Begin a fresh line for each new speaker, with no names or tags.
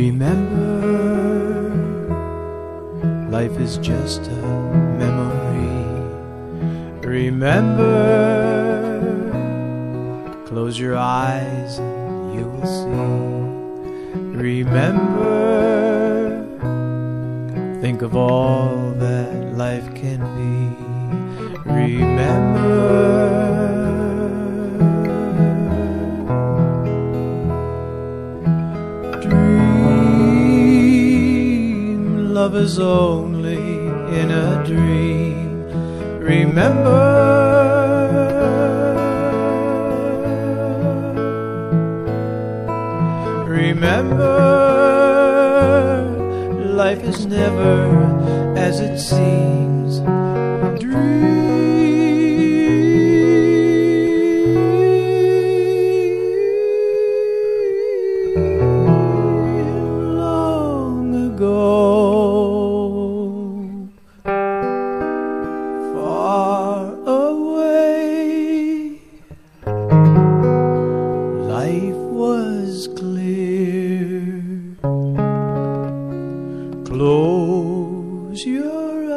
Remember, life is just a memory. Remember, close your eyes and you will see. Remember, think of all that life can be. Remember, love is only in a dream. Remember, remember, life is never as it seems. Close your